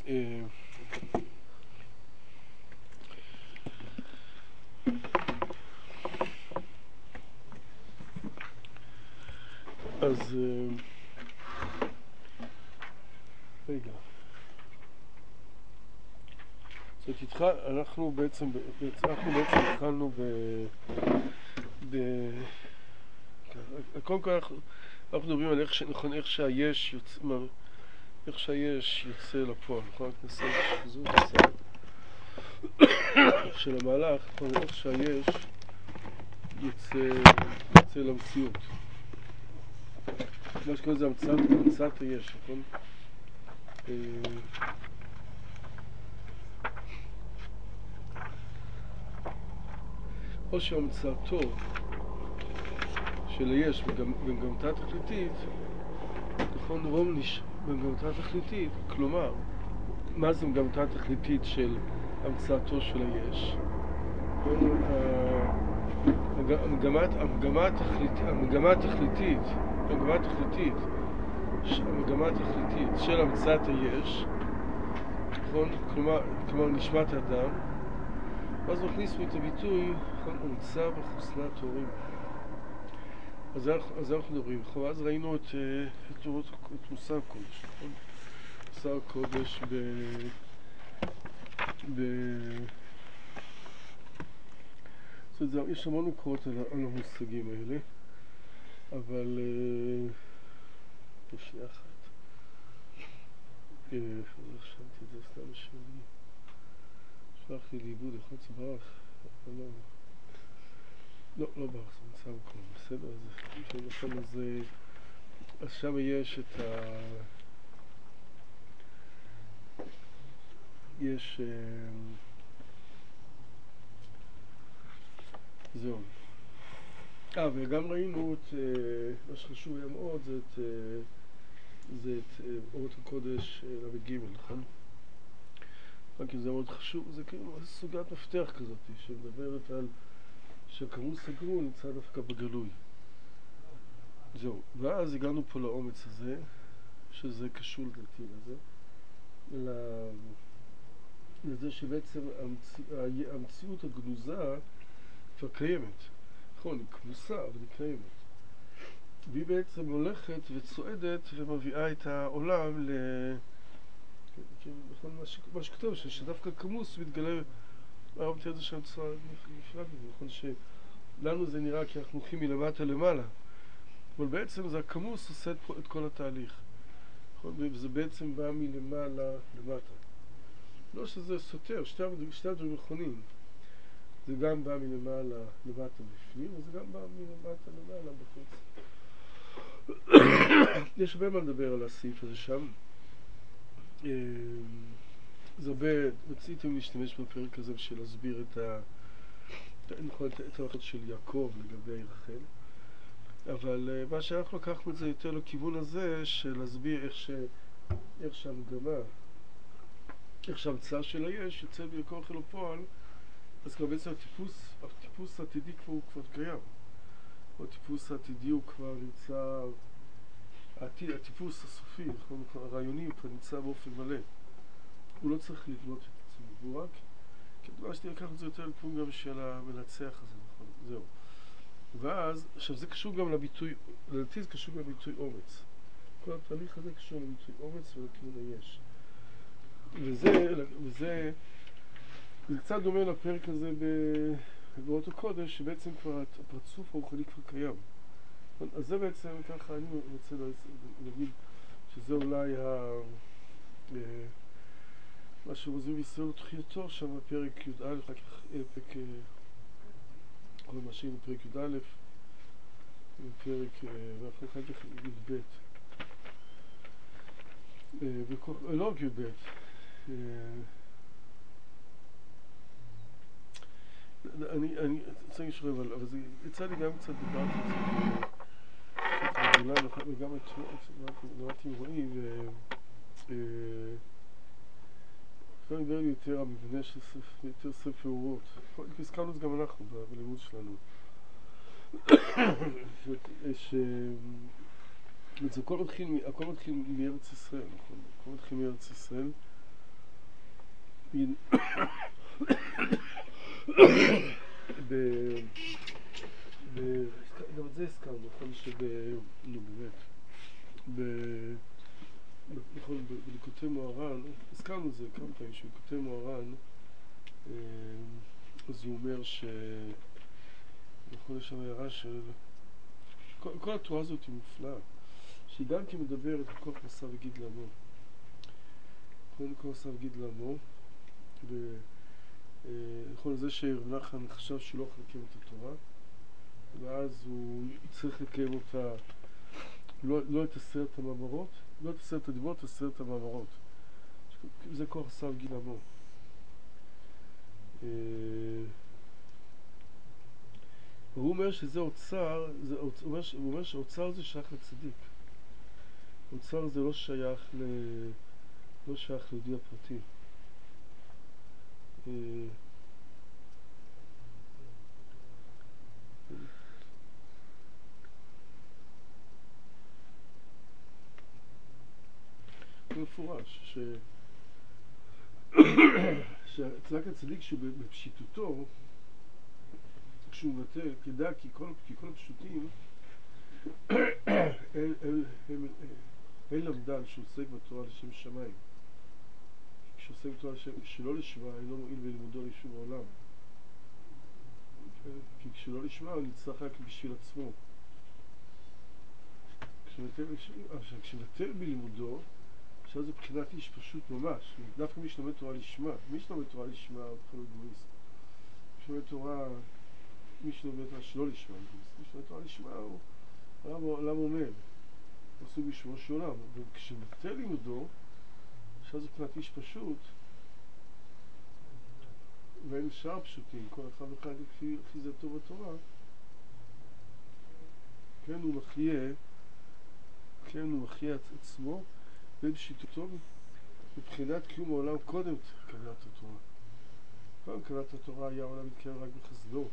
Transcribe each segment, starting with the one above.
אז רגע. זאת אומרת, אנחנו בעצם התחלנו קודם כל אנחנו מדברים על איך שהיש יוצא לפועל, נכון? נעשה חיזוק קצת של המהלך, נכון? איך שהיש יוצא למציאות. מה שקורה זה המצאת היש, נכון? או שהמצאתו של היש במגמתה תכליתית, נכון, רומניש במגמתה תכליתית, כלומר, מה זה מגמתה תכליתית של המצאתו של היש? המגמה התכליתית של המצאת היש, נכון, כלומר נשמת האדם, אז נכניסו את הביטוי, נכון, המצא בחוסנת הורים. אז אנחנו מדברים, נכון? אז ראינו את מושא הקודש, נכון? מושא הקודש זאת אומרת, יש המון מקורות על המושגים האלה, אבל בשנייה אחת. רשמתי את זה סתם שלי. שלחתי לאיבוד, יכול להיות ברח. לא ברח, זה נמצא מקום, בסדר? אז שם יש את יש זהו. וגם ראינו את מה שחשוב היה מאוד, זה את אורות הקודש ל"ג, נכון? כי זה מאוד חשוב, זה כאילו סוגת מפתח כזאת שמדברת על שהכמוס הגבול נמצא דווקא בגלוי. זהו, ואז הגענו פה לאומץ הזה, שזה קשור לדעתי לזה שבעצם המציאות הגנוזה כבר קיימת. נכון, היא כמוסה, אבל היא קיימת. והיא בעצם הולכת וצועדת ומביאה את העולם נכון, מה שכתוב, שדווקא כמוס מתגלה, הרמתי את זה שם צורה נפלאה, נכון, שלנו זה נראה כי אנחנו הולכים מלמטה למעלה, אבל בעצם זה הכמוס עושה את כל התהליך, נכון, וזה בעצם בא מלמעלה למטה. לא שזה סותר, שתי הדברים נכונים. זה גם בא מלמעלה למטה בפנים, וזה גם בא מלמטה למעלה בחוץ. יש הרבה מה לדבר על הסעיף הזה שם. זה הרבה, רציתם להשתמש בפרק הזה בשביל להסביר את האחד של יעקב לגבי רחל. אבל מה שאנחנו לקחנו את זה יותר לכיוון הזה, של להסביר איך שהמגמה, איך שהמצאה של היש יוצא בכוח אל הפועל, אז כבר בעצם הטיפוס העתידי הוא כבר קיים. הטיפוס העתידי הוא כבר נמצא, הטיפוס הסופי, הרעיוני הוא כבר נמצא באופן מלא. הוא לא צריך לבנות את עצמו, הוא רק, כדבר שלי לקחת את זה יותר לכיוון גם של המנצח הזה, נכון? זהו. ואז, עכשיו זה קשור גם לביטוי, לדעתי זה קשור גם לביטוי אומץ. כל התהליך הזה קשור לביטוי אומץ ולכיוון היש. וזה קצת דומה לפרק הזה באורות הקודש, שבעצם כבר הפרצוף הרוחני כבר קיים. אז זה בעצם ככה, אני רוצה להגיד שזה אולי מה שרוזים בישראל לתחייתו שם בפרק י"א, אחר כך פרק, כל מה שהיינו פרק י"א, ופרק, ואחר כך י"ב. לא רק י"ב. אני רוצה לשאול, אבל זה יצא לי גם קצת דיברתי על זה בגלל, וגם נראיתי עם רועי, כאן נדבר לי יותר המבנה של יותר ספר אורות. הזכרנו את זה גם אנחנו בלימוד שלנו. הכל מתחיל מארץ ישראל, נכון? הכל מתחיל מארץ ישראל, גם את זה הזכרנו, נכון נו באמת, נכון, בליקוטי מוהר"ן, הזכרנו את זה כמה פעמים, שבליקוטי מוהר"ן, אז הוא אומר נכון, יש שם הערה של כל התורה הזאת היא מופלאה, שהיא גם כן מדברת על כוח מסע וגיד לעמו. נכון, כוח מסע וגיד לעמו, נכון, זה שרב נחמן חשב שהוא לא יכול לקיים את התורה, ואז הוא צריך לקיים אותה, לא את 10 המאמרות, לא את 10 הדיברות, את 10 המאמרות. זה כוח מסע וגיד לעמו. הוא אומר שזה אוצר, הוא אומר שהאוצר זה שייך לצדיק. האוצר זה לא שייך ליהודי הפרטי. הוא מפורש שהצדק הצדיק שהוא בפשיטותו, כשהוא מבטא, כדע כי כל הפשוטים אין למדן שהוא עוסק בתורה לשם שמיים. כשעוסק בתורה שלא לשמה, אינו מועיל בלימודו לשום העולם. כי כשלא לשמה הוא נצטרך רק בשביל עצמו. כשמבטל בלימודו, עכשיו זה בחינת איש פשוט ממש. דווקא מי שלומד תורה לשמה, מי שלומד תורה לשמה הוא בכלל אגואיסט. מי שלומד תורה שלא לשמה, מי שלומד תורה לשמה הוא עולם עומד. הוא עסוק בשמו של עולם. וכשמבטל לימודו, עכשיו זה בחינת איש פשוט, ואין שאר פשוטים, כל אחד ואחד לפי אחיזתו בתורה, כן הוא מחיה את עצמו בפשיטותו מבחינת קיום העולם קודם קבלת התורה. קודם קבלת התורה היה העולם מתקיים רק בחסדו.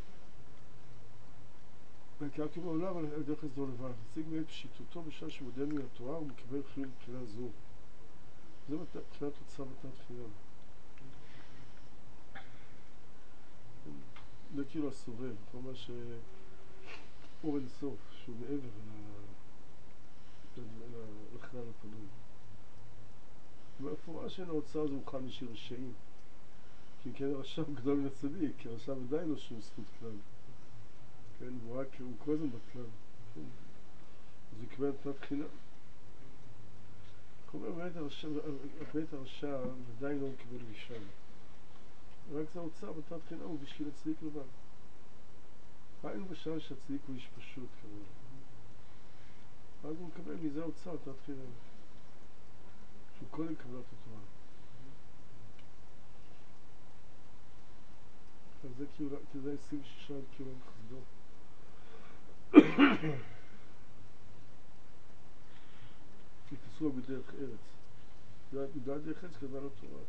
ועיקר קיום העולם על ידי חסדו לבד. השיג מאת פשיטותו בשעה שמודע מן התורה הוא מקבל חיוב מבחינה זו. זה מבחינת תוצאה מתנת חינם. זה כאילו הסובב, כלומר שאור אין סוף, שהוא מעבר לחלל הפנוי. במפורש שאין האוצר זה מוכן משיר רשעים. כי כן הרשע הוא גדול מן הצדיק, כי הרשע עדיין לא שום זכות כלל. כן, הוא כל הזמן בכלל. כן. אז הוא יקבל מתנת חינם. כלומר, באמת הרשע עדיין לא מקבל ראשון. רק זה האוצר מתנת חינם הוא בשביל הצדיק לבד. ראינו בשעה שהצדיק הוא איש פשוט כמובן. אז הוא מקבל מזה האוצר מתנת חינם. שהוא קודם קבלת התורה. אז זה כאילו, כי זה 26 עד כאילו חסדו. נתפסו לו בדרך ארץ. בדרך דרך ארץ קבלה לתורה.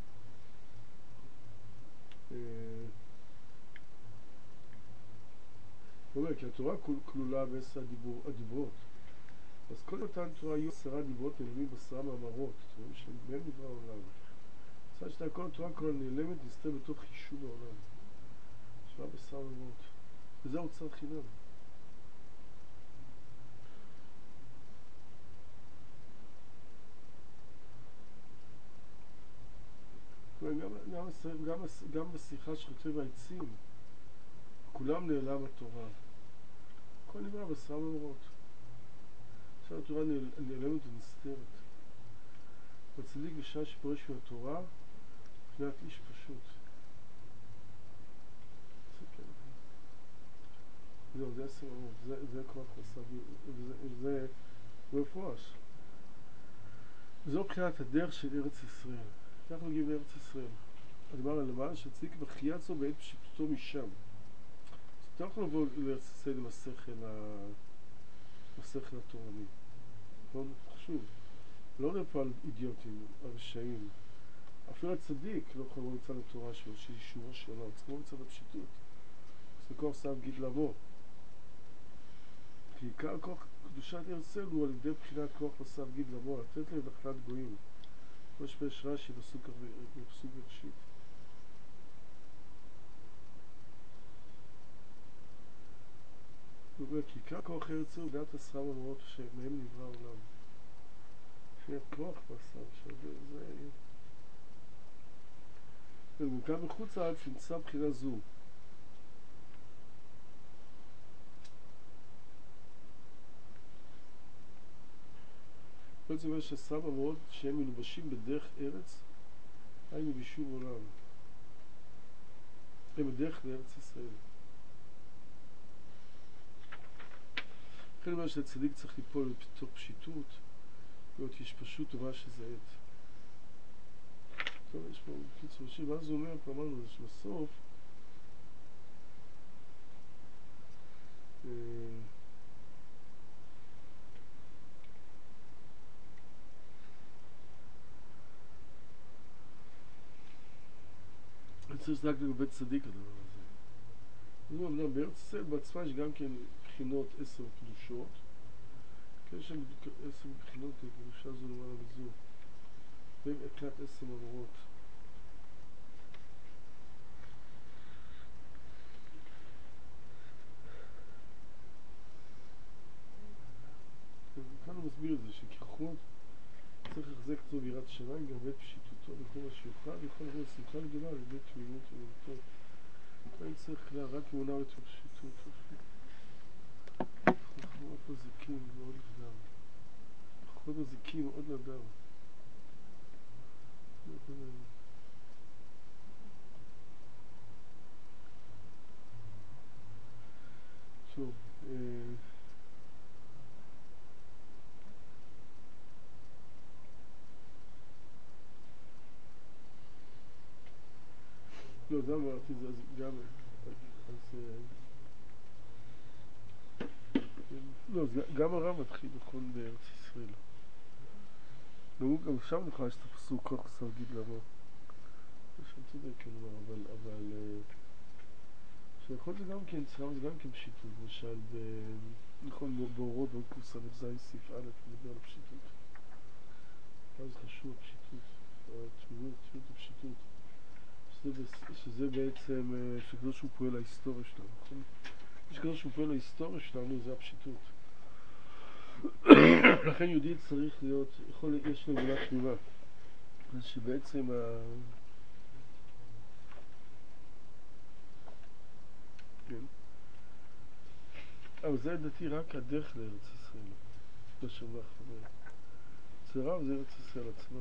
הוא אומר, כי התורה כלולה ב10 הדיברות. אז כל אותן תורה יהיו 10 דיברות נעלמים ב10 מאמרות. זאת אומרת שבהם נברא העולם. זאת אומרת כל התורה כולה נעלמת נסתר בתוך חישוב העולם. שווה ב10 מאמרות. וזה האוצר חינם. גם בשיחה של כותב העצים, כולם נעלם התורה. הכל נברא ב10 מאמרות. עכשיו התורה נעלמת ונסתרת. הצדיק בשעה שפורש מהתורה, מבחינת איש פשוט. זהו, זה 10 מאמרות. זה כוח מסע, וזה מפורש. וזו מבחינת הדרך של ארץ ישראל. אנחנו מגיעים לארץ ישראל. הדבר הלמעלה שהצדיק בחייה זו בעת פשיטותו משם. אתה לא יכול לבוא לארץ ישראל עם השכל התורני. נכון? חשוב. לא נראה פה על אידיוטים, על רשעים. אפילו הצדיק לא יכול לבוא מצד התורה שלו, שהיא אישורו שלו, הוא צריך לבוא מצד הפשיטות. זה כוח סתם גיד לעמו. כי עיקר כוח קדושת ארץ ישראל הוא על ידי בחינת כוח מסע גיד לעמו, לתת להם נחלת גויים. יש פרש רש"י בפסוק בראשית. הוא אומר, כי עיקר כוח ארץ הוא דעת 10 מאמרות שמהם נברא העולם. לפי הכוח בעשר שזה... וגם מחוץ לארץ נמצא בחינה זו. זה אומר ש10 מאמרות שהם מלובשים בדרך ארץ, היינו בישוב עולם. הם בדרך לארץ ישראל. לכן אומר שהצדיק צריך ליפול בתוך פשיטות, להיות יש פשוט ומה שזה עת. טוב, יש פה קיצור שיר, ואז הוא אומר, כבר אמרנו, זה שבסוף אני צריך רק לגבי צדיק הדבר הזה. זאת אומרת, בארץ ישראל בעצמה יש גם כן בחינות 10 קדושות. יש שם 10 בחינות קדושה זו למעלה מזו. והם ערכת 10 מאמרות. כאן הוא מסביר את זה, שככל צריך לחזק אותו ביראת שמיים, גם בית פשיטותו בכל מה שיוכל, ויכול לבוא לשמחה גדולה על ידי תמימות ואמונתו. כאן צריך כלל רק אמונה ופשיטות. חוכמת הזיקים מאוד לדם. חוכמת הזיקים מאוד לדם. טוב, לא, זה אמרתי, זה גם, לא, גם הרב מתחיל נכון בארץ ישראל. גם שם נוכל יש את הפסוק כוח עשר גיד למה. שם צודק, אבל שיכול זה גם כן, צרם זה גם כן פשיטות, למשל, נכון, באורות בקורס הנבזי סעיף א', מדבר על הפשיטות. אז חשוב הפשיטות, התמימות הפשיטות. שזה בעצם, שקדוש שהוא פועל להיסטוריה שלנו, נכון? שקדוש שהוא פועל להיסטוריה שלנו זה הפשיטות. לכן יהודי צריך להיות, יש לו אמונה תמימה. אז שבעצם כן. אבל זה לדעתי רק הדרך לארץ ישראל. לא שמח חבר. זה רב זה ארץ ישראל עצמה.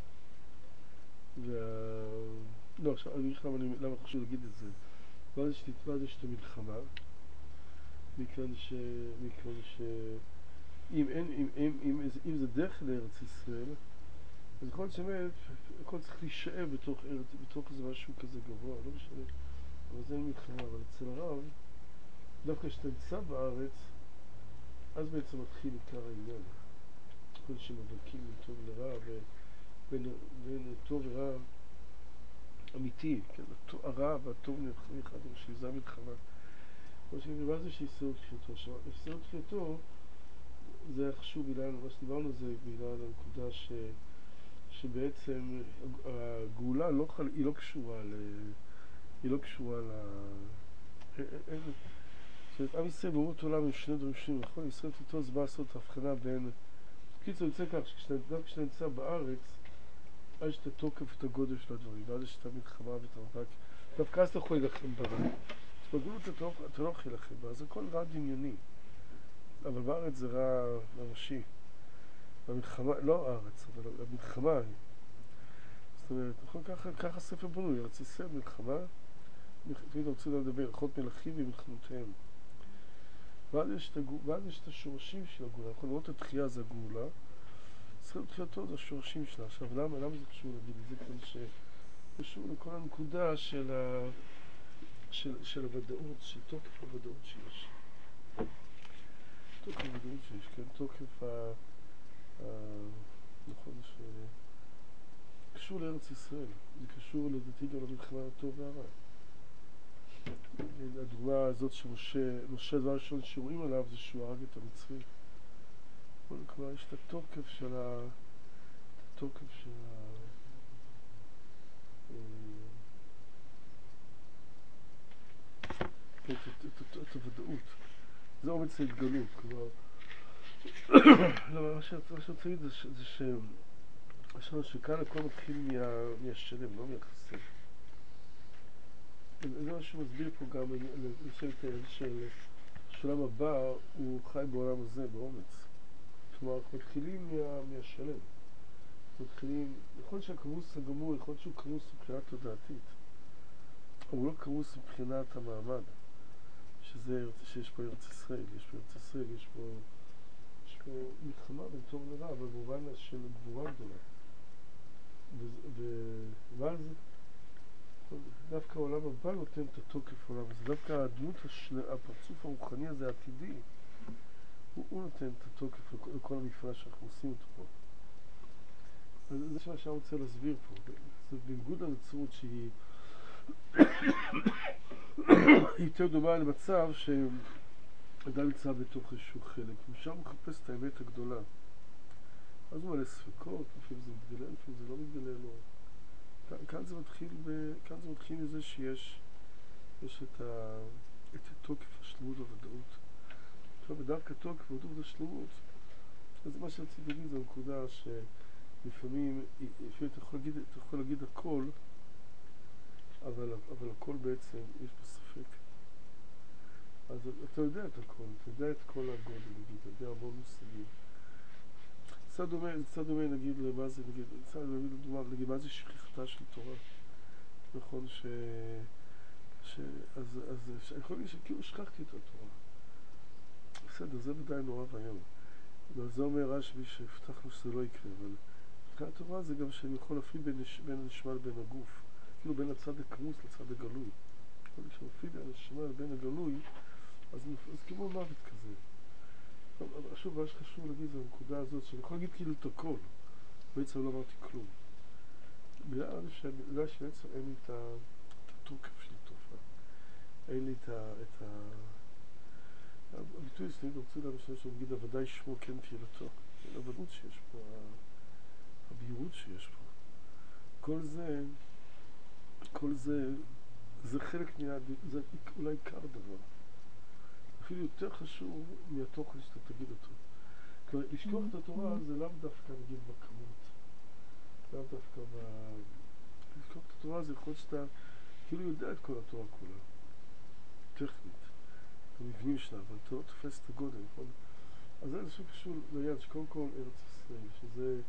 לא, עכשיו אני אגיד לך למה חשוב להגיד את זה. ואז יש את המלחמה. מכאן ש... אם זה דרך לארץ ישראל, אז יכול להיות שבאמת, הכל צריך להישאב בתוך איזה משהו כזה גבוה, לא משנה, אבל זה אין מלחמה. אבל אצל הרב, דווקא כשאתה נמצא בארץ, אז בעצם מתחיל עיקר העניין. יכול להיות שמבקים בין טוב לרע, ובין טוב ורע אמיתי, כן? הרע והטוב נלחמים אחד עם השני, זה המלחמה. כמו שדיבר זה שישראל תחייתו. עכשיו, ישראל תחייתו, זה היה חשוב בגלל, מה שדיברנו זה בגלל הנקודה שבעצם הגאולה היא לא קשורה זאת אומרת, עם ישראל באומות עולם עם שני דברים שונים, נכון? ישראל תחייתו זה בא לעשות הבחנה בין... קיצור, יוצא כך, כשאתה נמצא בארץ, אז יש את התוקף ואת הגודל של הדברים, ואז יש את המלחמה ואת המאבק. דווקא אז אתה יכול להילחם ברע. בגלות אתה לא יכול להילחם בה, אז הכל רע דמיוני. אבל בארץ זה רע ממשי. המלחמה, לא הארץ, אבל המלחמה היא. זאת אומרת, נכון, ככה ספר בנוי, ארץ ישראל, מלחמה, תמיד רוצים לדבר, הלכות מלכים ומלחמותיהם. ואז יש את השורשים של הגאולה, נכון, לראות את התחייה זה הגאולה, ישראל תחייתו זה השורשים שלה. עכשיו, למה זה קשור להגיד את זה? כדי שקשור לכל הנקודה של הוודאות, של תוקף הוודאות שיש. תוקף הוודאות שיש, כן? תוקף נכון, קשור לארץ ישראל. זה קשור לדעתי גם למלחמה הטוב והרע. הדוגמה הזאת שמשה הדבר הראשון שרואים עליו זה שהוא הרג את המצרי. כלומר, יש את התוקף של את הוודאות. זה אומץ ההתגלות, כלומר, מה שרוצה להגיד זה שכאן הכל מתחיל מהשלם, לא מהחסר. זה מה שמסביר פה גם של העולם הבא, הוא חי בעולם הזה, באומץ. כלומר, אנחנו מתחילים מהשלם. מתחילים, יכול להיות שהכמוס הגמור, יכול להיות שהוא כמוס מבחינה תודעתית, אבל הוא לא כמוס מבחינת המעמד, שיש פה ארץ ישראל, יש פה מלחמה בין טוב לרע, אבל במובן של גבורה גדולה. ואז דווקא העולם הבא נותן את התוקף לעולם הזה, דווקא הדמות, הפרצוף הרוחני הזה, העתידי, הוא נותן את התוקף לכל המפעל שאנחנו עושים אותו פה. זה מה שאני רוצה להסביר פה. זאת בניגוד לנצרות שהיא יותר דומה למצב שאדם נמצא בתוך איזשהו חלק, ושם הוא מחפש את האמת הגדולה. אז הוא מלא ספקות, לפעמים זה מתגלה, לפעמים זה לא מתגלה לו. כאן זה מתחיל מזה שיש את התוקף, השלמות והוודאות. עכשיו בדווקא תוקף, וודאות והשלמות, אז מה שרציתי להגיד זו הנקודה שלפעמים אתה יכול להגיד הכל, אבל הכל בעצם יש פה ספק. אז אתה יודע את הכל, אתה יודע את כל הגודל, נגיד, אתה יודע המון מושגים. קצת דומה נגיד למה זה, נגיד מה זה שכחתה של תורה. נכון אז אני יכול להגיד שכאילו שכחתי את התורה. בסדר, זה ודאי נורא והיום. אבל זה אומר רש"י שהבטחנו שזה לא יקרה, אבל מבחינת התורה זה גם שאני יכול להפריד בין הנשמה לבין הגוף. כאילו בין הצד הכמוס לצד הגלוי. כשמפריד בין הנשמה לבין הגלוי, אז כמו מוות כזה. שוב, מה שחשוב להגיד זה הנקודה הזאת, שאני יכול להגיד כאילו את הכל. בעצם לא אמרתי כלום. בגלל שבעצם אין לי את התוקף של התופעה. אין לי את הביטוי שלי, אני רוצה להגיד שאני אגיד, הוודאי שמו כן תהילתו. הוודאות שיש פה, הבהירות שיש פה. כל זה, זה חלק זה אולי עיקר דבר. אפילו יותר חשוב מהתוכן שאתה תגיד אותו. כלומר, לשכוח את התורה זה לאו דווקא נגיד בכמות. לאו דווקא לשכוח את התורה זה יכול להיות שאתה כאילו יודע את כל התורה כולה. טכנית. את המבנים שלה, אבל אתה לא תופס את הגודל, נכון? אז זה איזשהו קשור ליד שקודם כל ארץ ישראל, שזה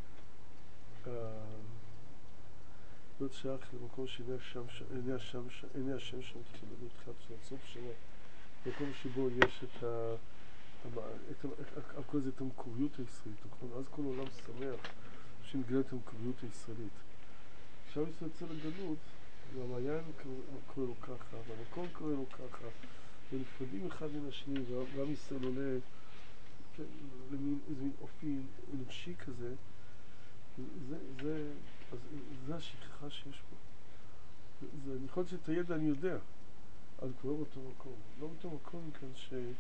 להיות שייך למקום שעיני השם שם תחילה, מתחילת של הסוף שלה. מקום שבו יש הכל זה את המקוריות הישראלית, נכון? אז כל העולם שמח שמגלה את המקוריות הישראלית. עכשיו ישראל יוצא לגלות, והמעיין קורא לו ככה, והמקום קורא לו ככה, ונפרדים אחד מן השני, ועם ישראל עולה למין איזה מין אופי אנושי כזה. זה השכחה שיש פה. אני יכול להיות שאת הידע אני יודע, אבל כבר לא באותו מקום. לא באותו מקום מכאן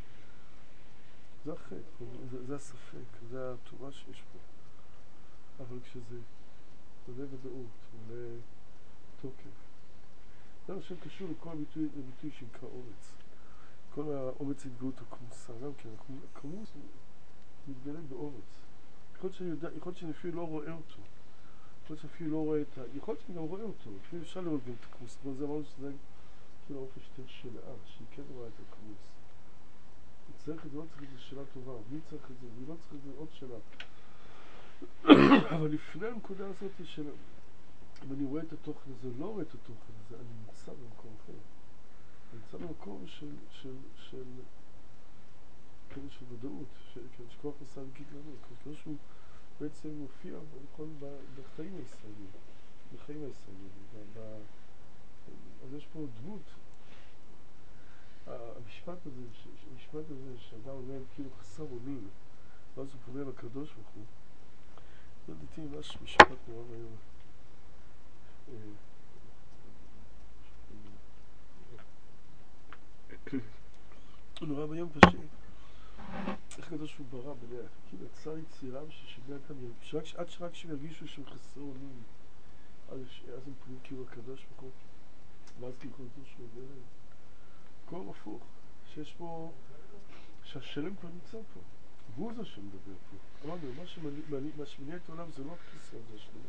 זה החטא, זה הספק, זה התורה שיש פה. אבל כשזה עולה ודאות, עולה תוקף. זה מה שקשור לכל הביטוי שנקרא אומץ. כל האומץ התגלות הכמוסה, גם כן, הכמוס מתגלה באומץ. יכול להיות שאני אפילו לא רואה אותו. יכול להיות שאפילו לא רואה יכול להיות שאני גם רואה אותו. אפילו אפשר לראות גם את הכמוס. אבל זה אמרנו שזה כאילו האופן שתהיה שלאה, שהיא כן רואה את הכמוס. צריך את זה, לא צריך את זה שאלה טובה. מי צריך את זה? מי לא צריך את זה? עוד שאלה. אבל לפני הנקודה הזאת של אם אני רואה את התוכן הזה, לא רואה את התוכן הזה, אני נמצא במקום אחר. אני נמצא במקום של ודאות, שכוח עושה להגיד לנו, כמו שהוא בעצם מופיע בחיים הישראלים, אז יש פה דמות, המשפט הזה שאדם אומר כאילו חסר אונים, ואז הוא פונה לקדוש ברוך הוא, זה לדעתי ממש משפט נורא והיום. נורא והיום פשוט. איך הקדוש ברוך הוא ברא כאילו יצר יצירה ששיגע אותם, רק שהם ירגישו שהם חסרי אונים, אז הם פונים כאילו הקדוש ברוך הוא, ואז כאילו קדוש ברוך הוא, כל הפוך, שיש פה, שהשלם כבר נמצא פה, והוא זה שמדבר פה. אמרנו, מה שמניע את העולם זה לא הכיסא, זה השלם.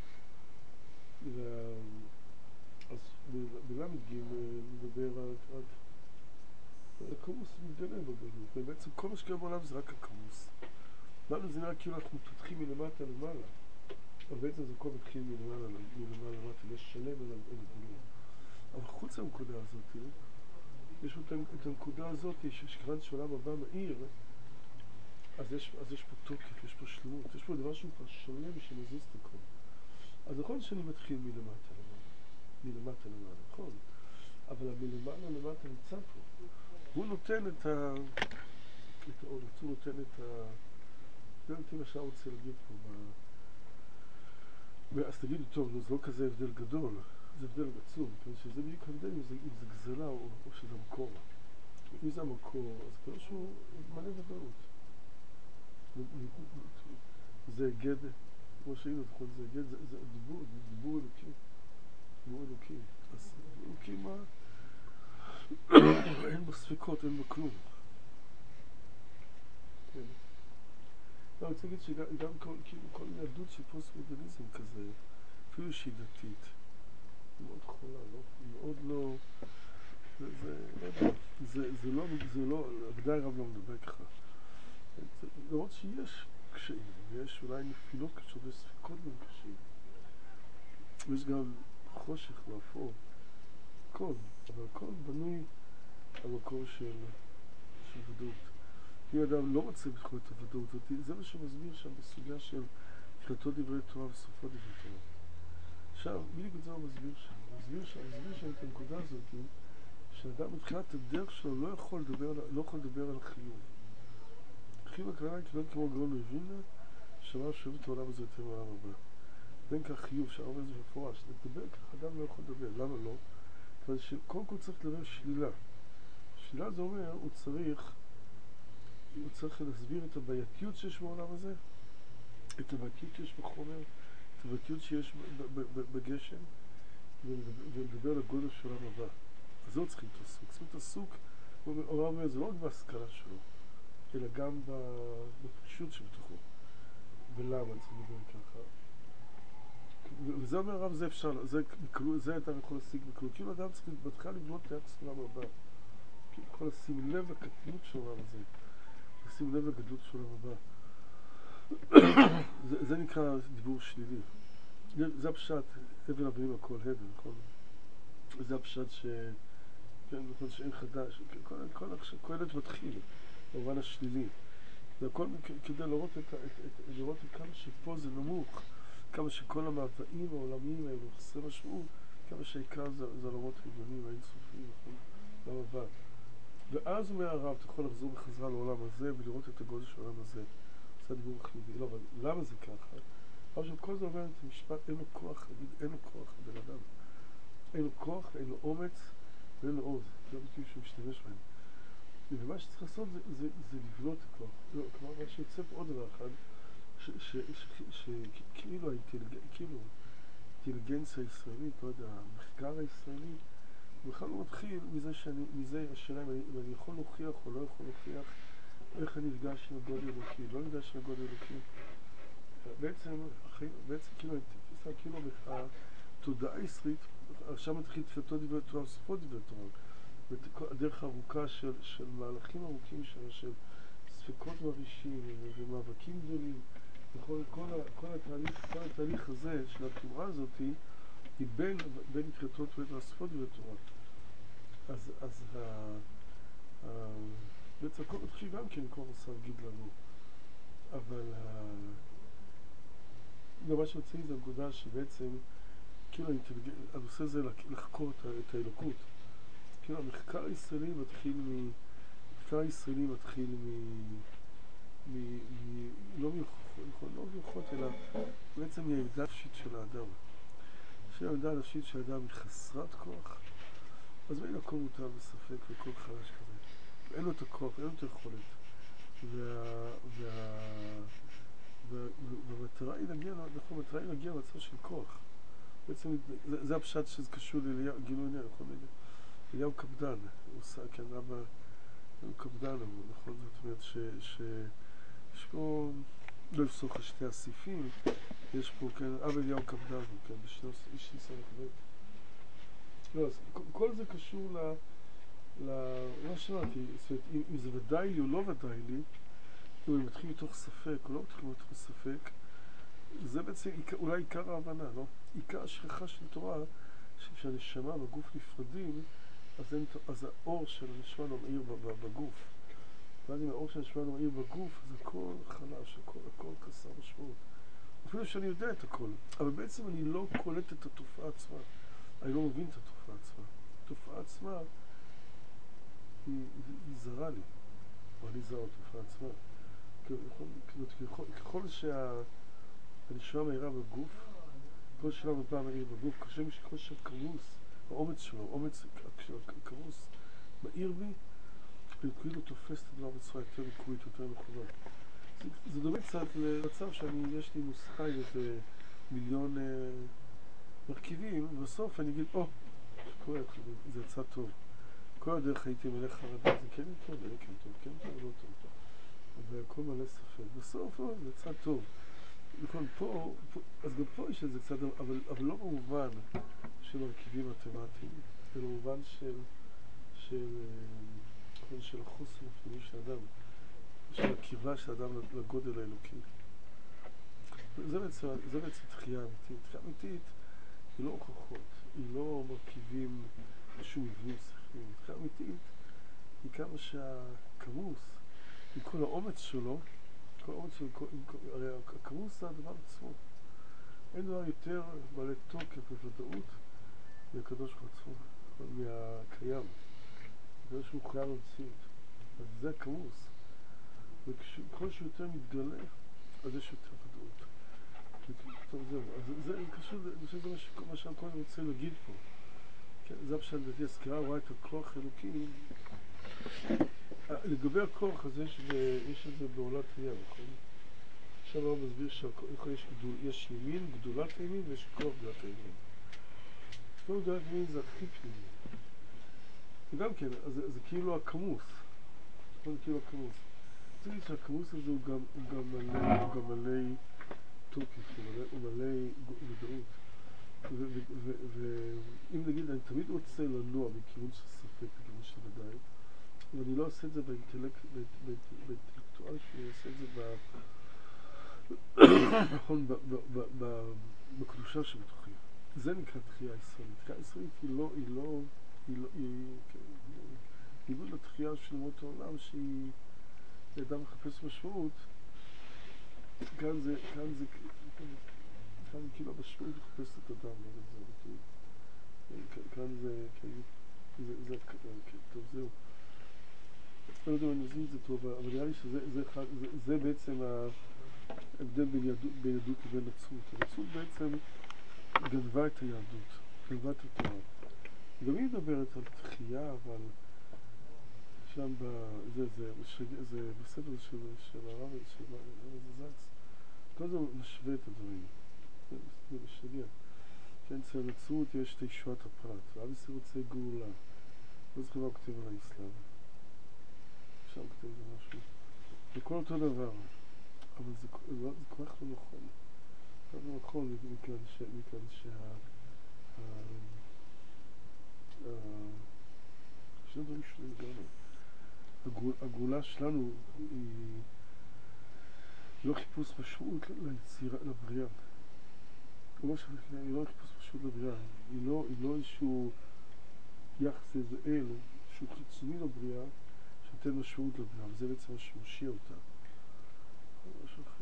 אז בל"ג מדבר רק הכמוס מתגלה בגלות, ובעצם כל מה שקרה בעולם זה רק הכמוס. לנו זה נראה כאילו אנחנו מתפתחים מלמטה למעלה, אבל בעצם זה הכל מתחיל מלמעלה למטה, לשלם אל הגלות. אבל חוץ מהנקודה הזאת, יש את הנקודה הזאת שכיוון שעולם הבא מאיר, אז יש פה תוקף, יש פה שלמות, יש פה דבר שהוא כבר שלם שמזיז את הכל. אז נכון שאני מתחיל מלמטה למעלה, נכון, אבל מלמעלה למטה נמצא פה. הוא נותן את האור, הוא נותן את זה נתתי מה שאני רוצה להגיד פה. אז תגידו, טוב, זה לא כזה הבדל גדול, זה הבדל עצום, שזה בדיוק ההבדל אם זה גזלה או שזה המקור. אם זה המקור, אז כבר שהוא מלא ודאות. זה גד, כמו שהיינו, נכון, זה גד, זה דיבור אלוקי. דיבור אלוקי. אז אלוקי מה? אין בו ספקות, אין בו כלום. כן. אני רוצה להגיד שגם כל ילדות של פוסט-מודרניזם כזה, אפילו שהיא דתית, מאוד חולה, מאוד לא... זה לא, ודאי רב לא מדבר ככה. למרות שיש קשיים, ויש אולי נפילות קשות, ויש ספקות גם קשיים. ויש גם חושך ואפור, הכל, אבל הכל בנוי על מקום של ודאות. אם אדם לא רוצה בתחום את הוודאות הזאת, זה מה שמסביר שם בסוגיה של תחילתו דברי תורה וסופו דברי תורה. עכשיו, בדיוק את זה הוא מסביר שם. מסביר שם את הנקודה הזאת, שאדם בתחילת הדרך שלו לא יכול לדבר על החיוב. חיוב הכוונה כמעט כמו גאון מווילנה, שאמר שאוהב את העולם הזה יותר מעולם הבא. בין כך חיוב, שהרבה זה מפורש. לדבר ככה אדם לא יכול לדבר. למה לא? כיוון שקודם כל צריך לדבר שלילה. שלילה זה אומר, הוא צריך להסביר את הבעייתיות שיש בעולם הזה, את הבעייתיות שיש בחומר, את הבעייתיות שיש בגשם, ולדבר על הגודל של העולם הבא. אז זהו צריכים את הסוג. צריכים את הסוג, הוא אומר, זה לא רק בהשכלה שלו, אלא גם בפשוט שבתוכו. ולמה צריך לדבר ככה? וזה אומר הרב, זה אפשר, זה אתה יכול להשיג בכלום. כאילו אדם צריך בתחילה לבנות את היחס לעולם הבא. כאילו יכול לשים לב לקטנות של העולם הזה. לשים לב לגדלות של העולם הבא. זה נקרא דיבור שלילי. זה הפשט, אבן אבנים הכל הבל, נכון? זה הפשט כן, נכון שאין חדש. כל ילד מתחיל, במובן השלילי. זה הכל כדי לראות כמה שפה זה נמוך, כמה שכל המאוויים העולמיים האלו חסרי משמעות, כמה שהעיקר זה לראות עליונים האינסופיים, נכון? לעולם הבא. ואז אומר הרב, אתה יכול לחזור בחזרה לעולם הזה ולראות את הגודל של העולם הזה. זה הדיבור החיובי. לא, אבל למה זה ככה? אבל כל זה אומר את המשפט, אין לו כוח, אין לו כוח, הבן אדם. אין לו כוח, אין לו אומץ, ואין לו עוז. זה ביטוי שהוא משתמש בהם. ומה שצריך לעשות זה לבנות את הכוח. כלומר, מה שיוצא פה עוד דבר אחד, שכאילו האינטליגנציה הישראלית, לא יודע, המחקר הישראלי, הוא בכלל לא מתחיל מזה השאלה אם אני יכול להוכיח או לא יכול להוכיח איך אני נפגש עם הגודל אלוקי, לא נפגש עם הגודל אלוקי. בעצם כאילו התודעה הישראלית, עכשיו מתחיל תפילתו דברי תורה וסופו דברי תורה. הדרך הארוכה של מהלכים ארוכים של ספקות מרעישים ומאבקים גדולים. כל התהליך הזה של התורה הזאת היא בין תפילתו דברי תורה וסופו דברי תורה. אז בעצם הכל מתחיל גם כן, כמו רס"ר גיד לנו. אבל מה שרציתי זה הנקודה שבעצם כאילו הנושא הזה לחקור את האלוקות. כאילו המחקר הישראלי מתחיל לא מיוחדות, אלא בעצם מהעמדה הנפשית של האדם. שהעמדה הנפשית של האדם היא חסרת כוח, אז אין הכל מוטל בספק וכל חלש כזה. אין לו את הכוח, אין לו את היכולת. והמטרה היא להגיע למצב של כוח. בעצם זה הפשט שזה קשור לגילוי עניין, נכון? אליהו קפדן, הוא עושה, כן, אבא, הוא קפדן, הוא נכון, זאת אומרת יש פה, לא לפסוח על שתי הסעיפים, יש פה, כן, אבא אליהו קפדן, כן, בשני ניסיון חבר. לא, אז כל זה קשור מה שאמרתי, זאת אומרת, אם זה ודאי לי או לא ודאי לי, אם אני מתחיל מתוך ספק או לא מתחיל מתוך ספק, זה בעצם אולי עיקר ההבנה, לא? עיקר השכחה של תורה, שהנשמה והגוף נפרדים, אז האור של הנשמה לא מאיר בגוף. ואז אם האור של הנשמה לא מאיר בגוף, אז הכל חלש, הכל קסר משמעות. אפילו שאני יודע את הכל, אבל בעצם אני לא קולט את התופעה עצמה. אני לא מבין את התופעה עצמה. התופעה עצמה היא זרה לי, או אני זרה התופעה עצמה. ככל שהנשמה מאירה בגוף, כל שלב הבא מאיר בגוף, ככל שהכרוס, האומץ שלו, האומץ של הכרוס מאיר בי, אני כאילו תופס את הדבר בצורה יותר מקורית, יותר נכונה. זה דומה קצת למצב יש לי נוסחה עם איזה מיליון מרכיבים, ובסוף אני אגיד, שקורה, זה יצא טוב. כל הדרך הייתי מלא חרדה, זה כן טוב, זה כן טוב, כן טוב, לא טוב. והכל מלא ספק. בסוף, זה יצא טוב. נכון, אז גם פה יש את זה קצת, אבל לא במובן של מרכיבים מתמטיים, אלא במובן של החוסן הפנימי של האדם, של הקרבה של האדם לגודל האלוקי. זה בעצם תחייה אמיתית. תחייה אמיתית היא לא הוכחות, היא לא מרכיבים שום מבנים שכליים. תחייה אמיתית היא כמה שהכמוס, עם כל האומץ שלו, הרי הכמוס זה הדבר עצמו. אין דבר יותר בעלי תוקף בוודאות מהקדוש ברוך הוא עצמו, מהקיים. הקדוש ברוך הוא קיים במציאות. אז זה הכמוס. וככל שיותר מתגלה, אז יש יותר ודאות. טוב, זהו. אז זה קשור, אני חושב שזה מה שהכל רוצה להגיד פה. זה הפשט לדעתי, הסקירה רואה את הכוח האלוקי. לגבי הכוח, אז יש את זה בעולת הים, נכון? עכשיו הרב מסביר שיש ימין, גדולת הימין, ויש כוח גדולת הימין. כוח גדולת הימין זה הכי פנימי. וגם כן, זה כאילו הכמוס. זה כאילו הכמוס. צריך להגיד שהכמוס הזה הוא גם מלא תוקף, הוא מלא ודאות. ואם נגיד, אני תמיד רוצה לנוע מכיוון של ספק, מכיוון של ודאי, ואני לא עושה את זה באינטלקטואל שלי, אני עושה את זה נכון, בקדושה שבתוכי. זה נקרא תחייה ישראלית. תחייה ישראלית ניגוד לתחייה של אומות העולם, שהיא אדם מחפש משמעות. כאן כאילו המשמעות מחפש את אדם, כאן טוב, זהו. לא יודע אם אני מזין את זה טוב, אבל נראה לי שזה בעצם ההבדל בין יהדות לבין נצרות. הנצרות בעצם גנבה את היהדות, גנבה את התורה. גם היא מדברת על תחייה, אבל שם זה בספר של הרב זקס, כל זה משווה את הדברים. זה משגע. כן, אצל הנצרות יש את ישועת הפרט, ועם ישראל רוצה גאולה. לא זוכר מה כותב על האסלאם. שם כותב זה משהו. זה כל אותו דבר, אבל זה כל כך לא נכון. זה לא נכון מכאן שני דברים שונים לגמרי. הגאולה שלנו היא לא חיפוש משמעות ליצירה, לבריאה. היא לא חיפוש משמעות לבריאה. היא לא איזשהו יחס איזה אל, שהוא חיצוני לבריאה, שנותן משמעות לבריאה, וזה בעצם מה שמושיע אותה. משהו אחר,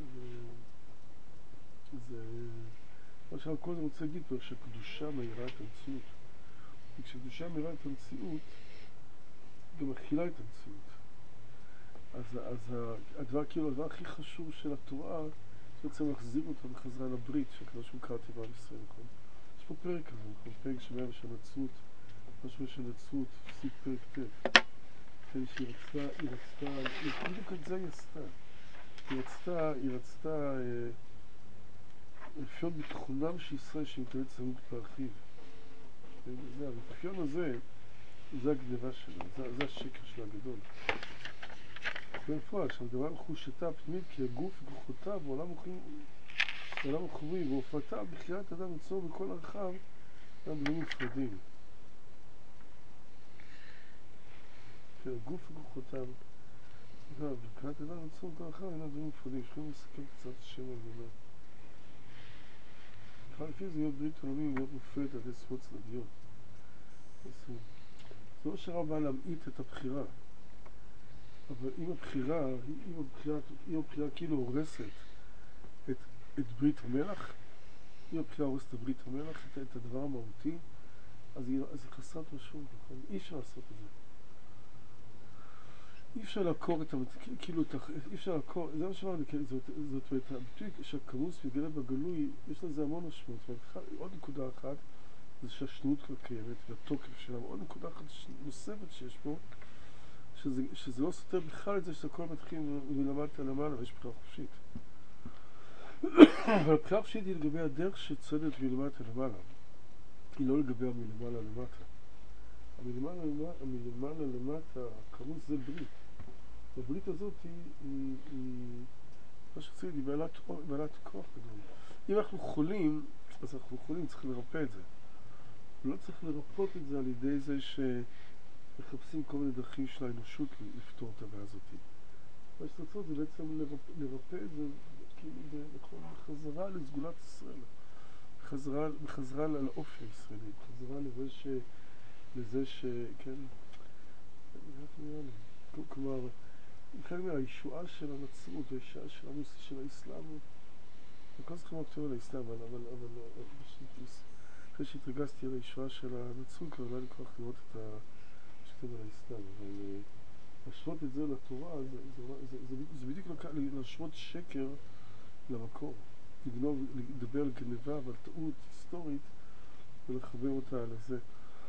מה שאני קודם רוצה להגיד פה, שקדושה מאירה את המציאות. וכשקדושה מאירה את המציאות, גם מכילה את המציאות. אז הדבר הכי חשוב של התורה, זה בעצם להחזיר אותה בחזרה לברית, שהקדוש ברוך הוא קרא בעם ישראל, נכון? יש פה פרק כזה, נכון? פרק שמאמר של נצרות, משהו של נצרות, פסוק פרק ט'. כן, שהיא רצתה, בדיוק את זה היא עשתה. היא רצתה רפיון בתכונם של ישראל שמתאבד צמוד להרחיב. הרפיון הזה, זה הגניבה שלו, זה השקר של הגדול. בפועל, שהדבר חושתה פנימית כי הגוף וכוחותיו בעולם החומרי והופעתה בחיית אדם ליצור בכל הרחב הם דברים נפרדים. הגוף וכוחותיו בחיית אדם ליצור בכל הרחב הם דברים נפרדים. יכולים לסכם קצת השם הגדולה. לפי זה להיות ברית עולמים להיות מופלת על ידי זכויות צדדיות. זה לא שהרב בא להמעיט את הבחירה, אבל אם הבחירה כאילו הורסת את ברית המלח, אם הבחירה הורסת את ברית המלח, את הדבר המהותי, אז היא חסרת משמעות, נכון? אי אפשר לעשות את זה. אי אפשר לעקור את כאילו, אי אפשר לעקור, זה מה שאמרנו, זאת אומרת, הביטוי שהכמוס מתגלה בגלוי, יש לזה המון משמעות. עוד נקודה אחת, זה שהשניות כבר קיימת, והתוקף שלה, עוד נקודה אחת נוספת שיש פה, שזה לא סותר בכלל את זה שהכל מתחיל מלמטה למעלה ויש בחירה חופשית. אבל הבחירה חופשית היא לגבי הדרך שצועדת מלמטה למעלה. היא לא לגבי המלמעלה למטה. המלמעלה למטה, הכמוס זה ברית. והברית הזאת היא מה שצריך, היא בעלת כוח גדול. אם אנחנו חולים, אז אנחנו חולים, צריך לרפא את זה. לא צריך לרפות את זה על ידי זה שמחפשים כל מיני דרכים של האנושות לפתור את הבעיה הזאת. מה שצריך לעשות זה בעצם לרפא את זה כאילו בחזרה לסגולת ישראל, בחזרה לאופי הישראלי, בחזרה לזה כן, כלומר, חלק מהישועה של הנצרות, הישועה של המוסי של האסלאם, אני לא זוכר מה כתוב על האסלאם, אבל אחרי שהתרגזתי על הישועה של הנצרות, כבר לא היה לי כוח לראות את מה שכתוב על האסלאם, אבל להשוות את זה לתורה, זה בדיוק להשוות שקר למקור, לדבר על גניבה ועל טעות היסטורית ולחבר אותה על זה.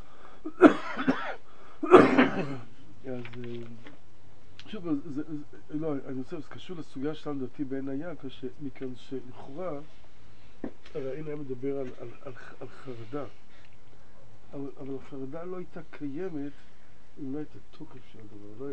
אז שוב, לא, אני רוצה, זה קשור לסוגיה שלנו דעתי בעין היה, מכאן שלכאורה, הרי אין היה מדבר על חרדה, אבל החרדה לא הייתה קיימת אם לא הייתה תוקף של הדבר,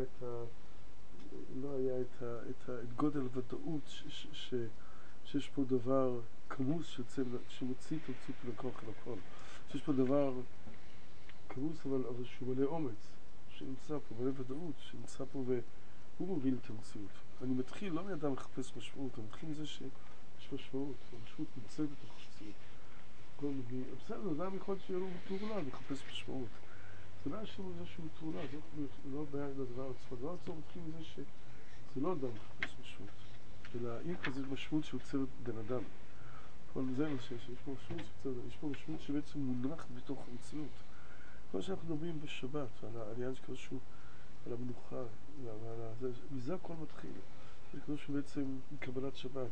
לא היה את גודל הוודאות שיש פה דבר כמוס שמוציא את הוצאות לכוח אל הפועל, שיש פה דבר כמוס אבל שהוא מלא אומץ, שנמצא פה, מלא ודאות, שנמצא פה והוא מוביל את המציאות. אני מתחיל לא מאדם לחפש משמעות, אני מתחיל מזה שיש משמעות, המשמעות נמצאת בתוך המציאות. בסדר, אדם יכול להיות שיהיה לו מטורלה, לחפש משמעות. זה לא השם הזה שהוא מטורלה, זה לא בעיה לדבר עצמו. הדבר עצמו מתחיל מזה שזה לא אדם לחפש משמעות, אלא אי כזה משמעות שיוצרת בן אדם. אבל זה מה שיש פה משמעות שיוצרת, יש פה משמעות שבעצם מונחת בתוך המציאות. כל שאנחנו מדברים בשבת, על העניין שקשור, על המנוחה, מזה הכל מתחיל. זה קשור בעצם מקבלת שבת,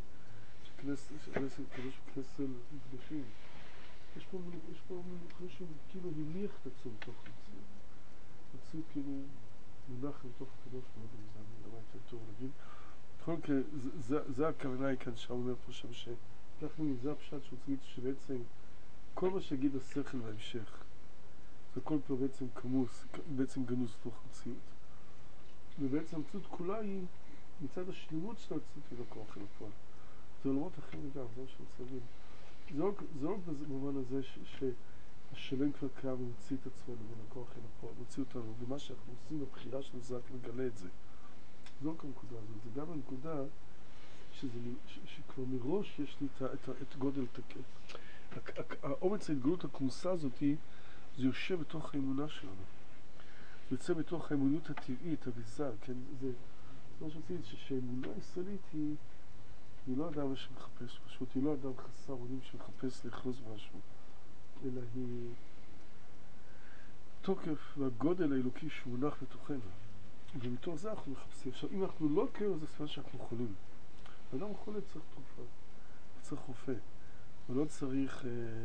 כנס מקדשים. יש פה מנוחה שהוא כאילו הניח את עצמו בתוך המציאות. המציאות כאילו מונח לתוך הקדוש מאוד מזמן, למה יותר טוב להגיד. בכל מקרה, זה הכוונה היא כאן, שם אומר פה שם שאנחנו מזה הפשט שהוא צריך שבעצם כל מה שיגיד השכל בהמשך, זה הכל פה בעצם כמוס, בעצם גנוז לתוך המציאות. ובעצם המציאות כולה היא מצד השלימות של המציאות ולכוח אל הפועל. זה עולמות אחרים לגמרי, זה מה שאני רוצה להגיד. זה לא במובן הזה שהשלם כבר קיים ומוציא את עצמנו ולכוח אל הפועל, מוציא אותנו, ומה שאנחנו עושים בבחירה שלנו זה רק מגלה את זה. זה לא רק הנקודה הזאת, זה גם הנקודה שכבר מראש יש לי את גודל האומץ ההתגלות הכמוסה הזאת, זה יושב בתוך האמונה שלנו. זה יוצא בתוך האמונות הטבעית, הביזה, כן? זה מה שרציתי, שהאמונה הישראלית היא לא אדם שמחפש פשוט, היא לא אדם חסר אונים שמחפש לאחוז משהו, אלא היא תוקף והגודל האלוקי שמונח בתוכנו. ומתוך זה אנחנו מחפשים. עכשיו, אם אנחנו לא כאלה, זה סימן שאנחנו חולים. אדם חולה צריך תרופה, צריך רופא, ולא צריך,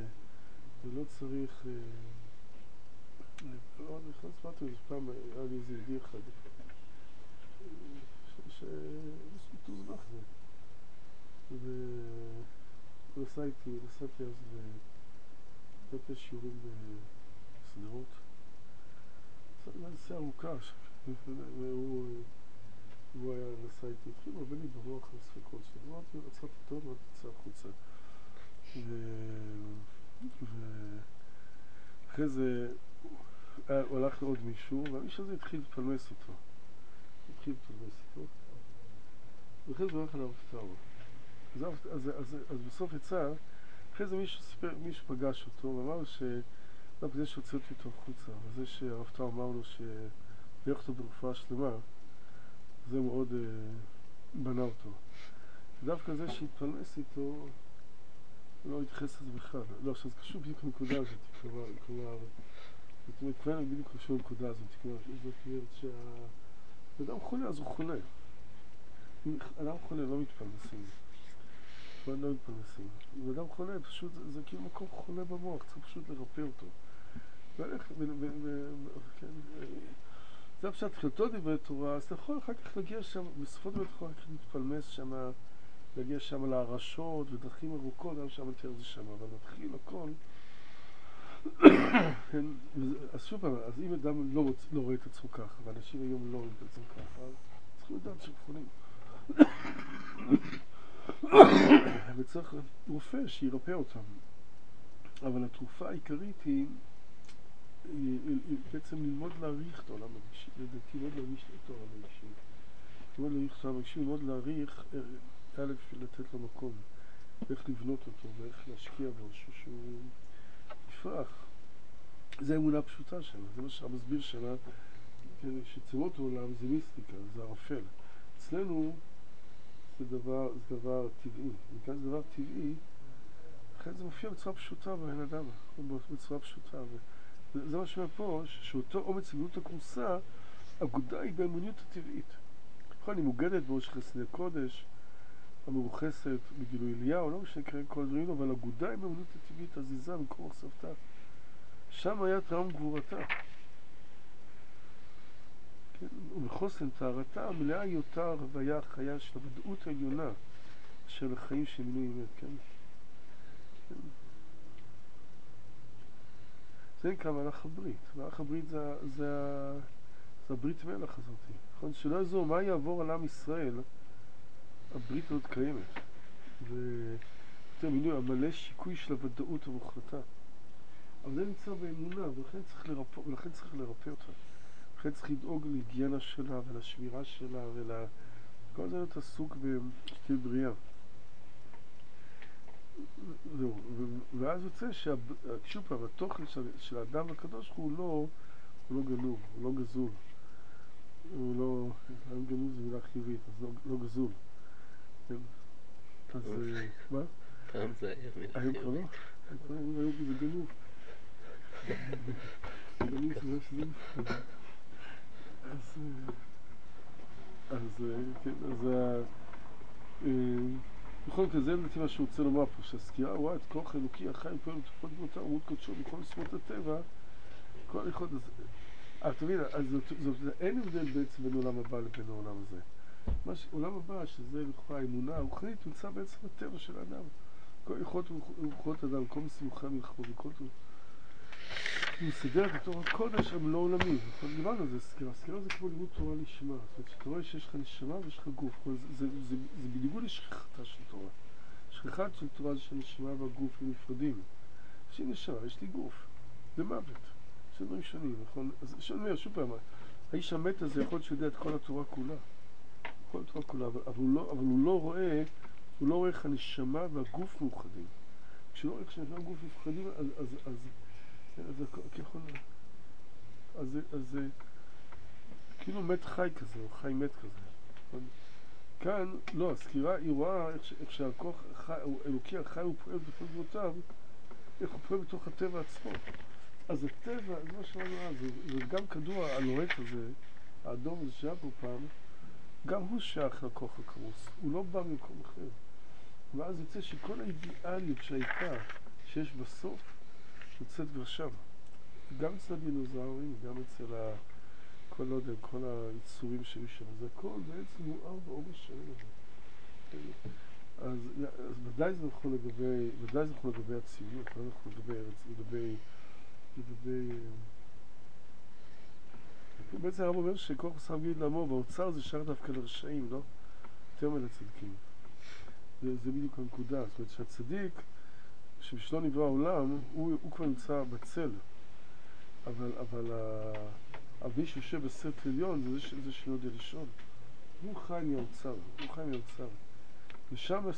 אני חושב שספרתי איזה פעם, היה לי איזה ידיע אחד, שמתוזנח זה. נסעתי שיעורים בסדרות. נסעתי נסיעה ארוכה, והוא היה נסע איתי, התחיל הרבה לי ברוח על ספקות שלו, אמרתי, עצרתי טוב, אמרתי, תצא החוצה. ואחרי זה הוא הלך לעוד מישהו, והאיש הזה התחיל להתפלמס איתו. ואחרי זה הוא הלך לערב טאו. אז בסוף יצא, אחרי זה מישהו פגש אותו, ואמר זה שהוצאתי אותו החוצה, וזה שהרב טאו אמר לו שבירך אותו ברפואה שלמה, זה מאוד בנה אותו. ודווקא זה שהתפלמס איתו, לא התייחס לזה בכלל. לא, עכשיו זה קשור בדיוק לנקודה הזאת, כלומר, זאת אומרת, כבר בדיוק קשור לנקודה הזאת, כלומר, זאת אומרת שהאדם חולה, אז הוא חולה. אדם חולה לא מתפלמסים. לא מתפלמסים. ואדם חולה, פשוט, זה כאילו מקום חולה במוח, צריך פשוט לרפא אותו. זה הפשט, תחילתו דברי תורה, אז אתה יכול אחר כך להגיע שם, בסופו דבר אתה יכול אחר כך להתפלמס שם, להגיע שם להרשות ודרכים ארוכות, גם שם תראה זה שם, אבל מתחיל הכל. אז שוב פעם, אז אם אדם לא רואה את עצמו ככה, ואנשים היום לא רואים את עצמו ככה, אז צריכים לדעת שהם חולים. וצריך רופא שירפא אותם. אבל התרופה העיקרית היא בעצם ללמוד להעריך את העולם הרגשי, לדעתי ללמוד להעריך את העולם הרגשי. ללמוד להעריך את העולם הרגשי, ללמוד להעריך, א', לתת לו מקום, ואיך לבנות אותו, ואיך להשקיע בו, שהוא יפרח. זה האמונה הפשוטה שלה, זה מה שהמסביר שלה, שצמות העולם זה מיסטיקה, זה ערפל. אצלנו זה דבר טבעי, וכאן זה דבר טבעי, לכן זה מופיע בצורה פשוטה בבן אדם, בצורה פשוטה. זה מה שאומר פה, שאותו אומץ גדלות הכורסה, אגודה היא באמוניות הטבעית. נכון, היא מוגדת בראש חסדי קודש, המרוחסת בגילוי אליהו, לא משנה כרגע כל הדברים, אבל אגודה היא באמוניות הטבעית, הזיזה במקום מחשבתה. שם היה טעם גבורתה. כן? ובחוסן טהרתה המלאה היא אותה הרוויה החיה של הוודאות העליונה של החיים של מינוי אמת, כן? כן. זה נקרא מלאך הברית. מלאך הברית זה הברית מלך הזאת. נכון? שלא יעזור, מה יעבור על עם ישראל? הברית עוד קיימת. ויותר מינוי, המלא שיקוי של הוודאות המוחלטה. אבל זה נמצא באמונה, ולכן צריך לרפא אותה. לכן צריך לדאוג להיגיינה שלה ולשמירה שלה כל זה להיות עסוק בשתיל בריאה. זהו, ואז יוצא שוב פעם, התוכן של האדם הקדוש הוא לא גנוב, הוא לא גזול. הוא לא, האם גנוב זה מילה חיובית, אז לא גזול. אז מה? פעם זה היה מילה חיובית. היום כבר לא? היום זה גנוב. גנוב זה מה שזה מפחד. בכל מקרה זה לדעתי מה שהוא רוצה לומר פה, שהסקירה רואה את כוח אלוקי החי פועל בתופעות דמותה ומות קודשו בכל עוצמות הטבע, כל היכולת. אז תבין, אין הבדל בעצם בין עולם הבא לבין העולם הזה. עולם הבא, שזה לכאורה האמונה הרוחנית, נמצא בעצם הטבע של האדם. כל יכולת רוחות אדם, כל מסימוכי המלחמות, וכל הוא מסדר את תור הקודש הם לא עולמים. דיברנו על זה, סקירה זה כמו לימוד תורה לשמה. זאת אומרת, שאתה רואה שיש לך נשמה ויש לך גוף. זה בניגוד לשכחתה של תורה. שכחת של תורה זה שהנשמה והגוף הם נפרדים. יש לי נשמה, יש לי גוף. זה מוות. זה דברים שונים, נכון? אז שאני אומר, שוב פעם, האיש המת הזה יכול להיות שיודע את כל התורה כולה. כל התורה כולה, אבל הוא לא רואה איך הנשמה והגוף מאוחדים. כשלא רואה איך הנשמה והגוף מאוחדים, אז זה כאילו מת חי כזה, או חי מת כזה. כאן, לא, הסקירה היא רואה איך שהכוח אלוקי החי הוא פועל בכל דמותיו, איך הוא פועל בתוך הטבע עצמו. אז הטבע, זה מה שאמרנו אז, זה גם כדור הלוהט הזה, האדום הזה שהיה פה פעם, גם הוא שייך לכוח הכרוס, הוא לא בא ממקום אחר. ואז יוצא שכל האידיאליות שהייתה, שיש בסוף, יוצאת כבר שם. גם אצל הדינוזאורים, גם אצל כל היצורים שהיו שם. זה הכל בעצם מואר באור השלם הזה. אז ודאי זה נכון לגבי הציונות, לא נכון לגבי ארץ, לגבי בעצם הרב אומר שכוח עושה גיד לאמור, והאוצר זה שייך דווקא לרשעים, לא? יותר מלצדיקים. זה בדיוק הנקודה, זאת אומרת שהצדיק, שבשלו נברא העולם, הוא כבר נמצא בצל, אבל מי שיושב בסרט עליון זה שלא יודע לשאול. הוא חי מהאוצר, ושמה,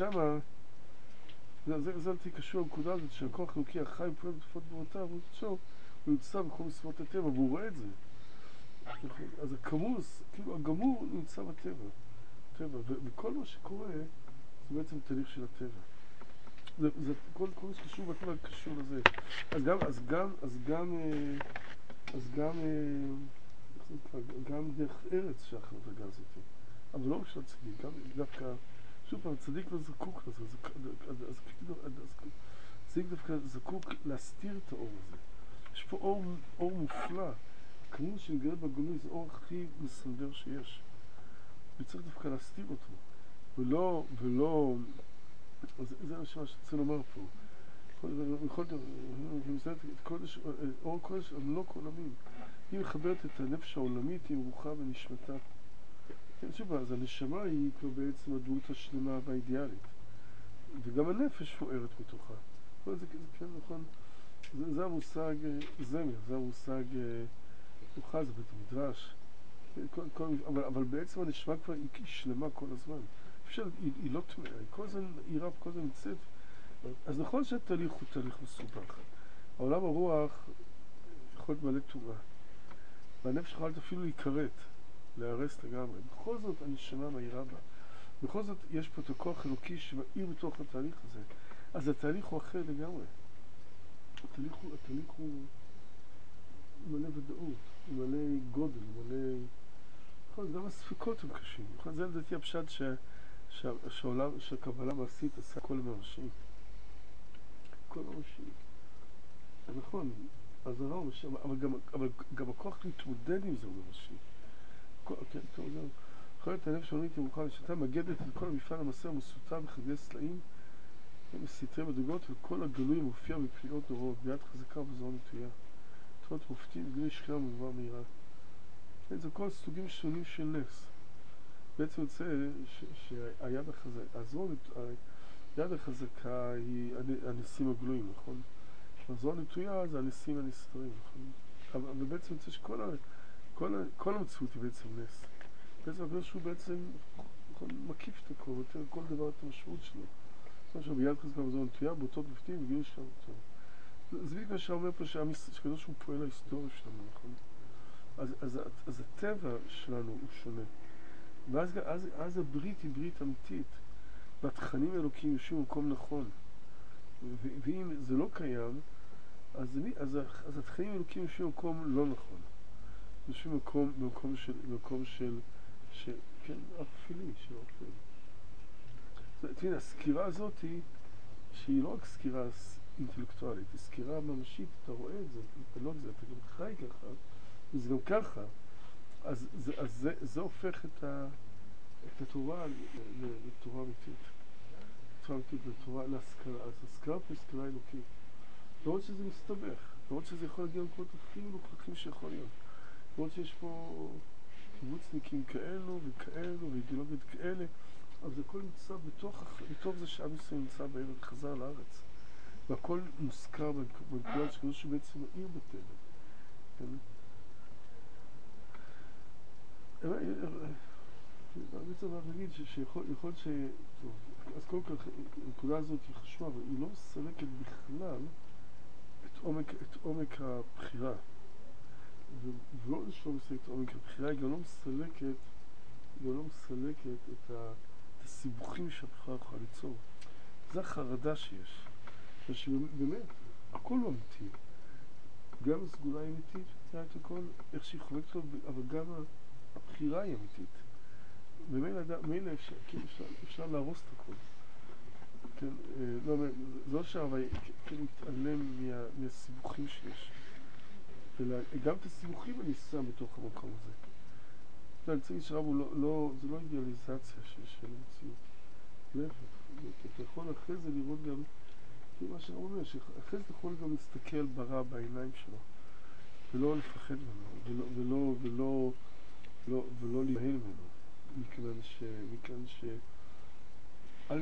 זה על קשור לנקודה הזאת שהכוח אלוקי החי ופועל בתקופות דברותיו, הוא נמצא בכל מספות הטבע, והוא רואה את זה. אז הכמוס, כאילו הגמור נמצא בטבע, וכל מה שקורה זה בעצם תהליך של הטבע. כל מה שקשור בטבע קשור לזה. גם דרך ארץ שייך לדרגה הזאת. אבל לא רק של הצדיק, גם דווקא, שוב פעם, הצדיק לא זקוק לזה, הצדיק דווקא זקוק להסתיר את האור הזה. יש פה אור מופלא. הכמות שנגרד בגלוי זה אור הכי מסנדר שיש. וצריך דווקא להסתיר אותו. ולא, זה מה שרציתי לומר פה. אור קודש, אבל לא כל עמים. היא מחברת את הנפש העולמית עם רוחה ונשמתה. כן, שוב, אז הנשמה היא כבר בעצם הדמות השלמה והאידיאלית. וגם הנפש פוערת מתוכה. זה כן נכון. זה המושג זמר, זה המושג רוחה, זה בית המדרש. אבל בעצם הנשמה כבר היא שלמה כל הזמן. היא לא תמאה, היא כל הזמן עירה, כל הזמן נמצאת. אז נכון שהתהליך הוא תהליך מסובך. העולם הרוח יכול להיות מלא טומאה. והנפש יכולה אפילו להיקראת, להרס לגמרי. בכל זאת הנשמה מהירה בה. בכל זאת יש פה את הכוח אלוקי שמאיר בתוך התהליך הזה. אז התהליך הוא אחר לגמרי. התהליך הוא מלא ודאות, הוא מלא גודל, הוא מלא... גם הספקות הם קשים. זה לדעתי הפשט שהקבלה מעשית עשה כל המרשים. כל המרשים. נכון, אז זה לא מרשים, אבל גם הכוח להתמודד עם זה הוא מרשים. כן, טוב, זהו. יכול להיות הנפש העולמית ירוקה לשתה מגדת את כל המפעל המסע המסוטה בחגי סלעים מסתרי מדרגות וכל הגלוי מופיע בפליאות נורות ביד חזקה ובזרוע נטויה. תורת מופתית וגלי שכינה ומדבר מהירה. זה כל סוגים שונים של נס. בעצם יוצא שהיד החזקה היא הניסים הגלויים, נכון? הזרוע נטויה זה הניסים הנסתרים, נכון? אבל בעצם יוצא כל המציאות היא בעצם נס. בעצם הקדוש שהוא בעצם מקיף את הכל, נותן כל דבר את המשמעות שלו. עכשיו ביד חזקה ובזרוע נטויה, באותות מופתים וגלי שכינה ומדבר. זה בדיוק מה שאומר פה שהקדוש הוא פועל ההיסטוריה שלנו, נכון? אז הטבע שלנו הוא שונה. ואז הברית היא ברית אמיתית. והתכנים האלוקיים יושבים במקום נכון. ואם זה לא קיים, אז התכנים האלוקיים יושבים במקום לא נכון. יושבים במקום של כן, אפלי, של אפלי. תראה, הסקירה הזאת שהיא לא רק סקירה אינטלקטואלית, היא סקירה ממשית, אתה רואה את זה, אתה גם חי ככה, וזה גם ככה. אז זה הופך את התורה לתורה אמיתית. להשכלה. אז השכלה פה השכלה אלוקית. למרות שזה מסתבך, למרות שזה יכול להגיע למקומות הכי מלוכלכים שיכול להיות. למרות שיש פה קיבוצניקים כאלו וכאלו ואידיאולוגיות כאלה, אבל זה הכל נמצא בתוך זה שעם ישראל נמצא בערב חזר לארץ. והכל מוזכר בנקודה שקדוש שבעצם העיר בטבע. כן? בעצם אני נגיד שיכול להיות אז קודם כל הנקודה הזאת היא חשובה, אבל היא לא מסלקת בכלל את עומק הבחירה. ולא שלא מסלקת את עומק הבחירה, היא גם לא מסלקת את הסיבוכים שהבחירה יכולה ליצור. זו החרדה שיש. שבאמת, הכל לא אמיתי. גם הסגולה היא אמיתית, את הכל, איך שהיא חולקת לו, אבל גם הבחירה היא אמיתית. ומילא אפשר להרוס את הכל. כן, לא, זה לא שהרבה להתעלם מהסיבוכים שיש. וגם את הסיבוכים אני שם בתוך המקום הזה. אני צריך להגיד שהרב זה לא אידיאליזציה של המציאות. להפך, אתה יכול אחרי זה לראות גם, כאילו מה שאני אומר, שאחרי זה אתה יכול גם להסתכל ברע בעיניים שלו, ולא לפחד ממנו, ולא להיבהל ממנו, מכיוון א'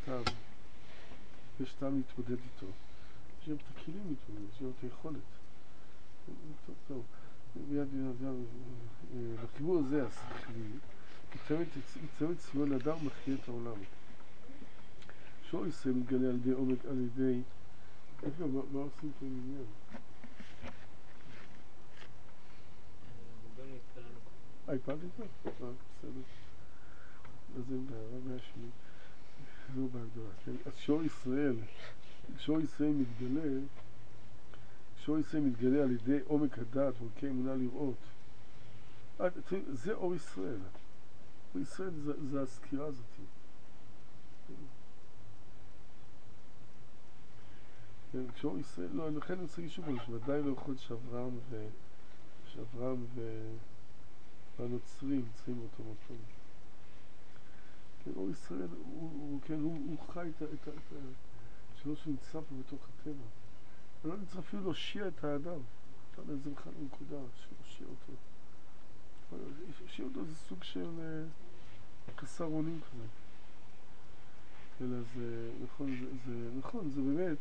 יש טעם להתמודד איתו, יש גם את הכלים להתמודד, יש גם את היכולת. טוב, מיד, לחיבור הזה השכלי, יצא ציון הדר מכריע את העולם. שור ישראל מתגלה על ידי עומק, על ידי... רגע, מה עושים פה עם עניין? הפלתי איתו? בסדר. אז זה בעיה שלי. זו בעיה גדולה, כן? אז שור ישראל מתגלה על ידי עומק הדעת וערכי אמונה לראות. זה אור ישראל. אור ישראל זה הסקירה הזאת. כשאור ישראל, לא, לכן אני רוצה להגיד שוב, שוודאי לא יכול שאברהם והנוצרים נמצאים באותו מקום. כן, אור ישראל, הוא חי את שלא שנמצא פה בתוך הטבע. ולא נצטרך אפילו להושיע את האדם. זה בכלל נקודה, להושיע אותו. להושיע אותו זה סוג של חסר אונים כזה. אלא זה, נכון, זה באמת,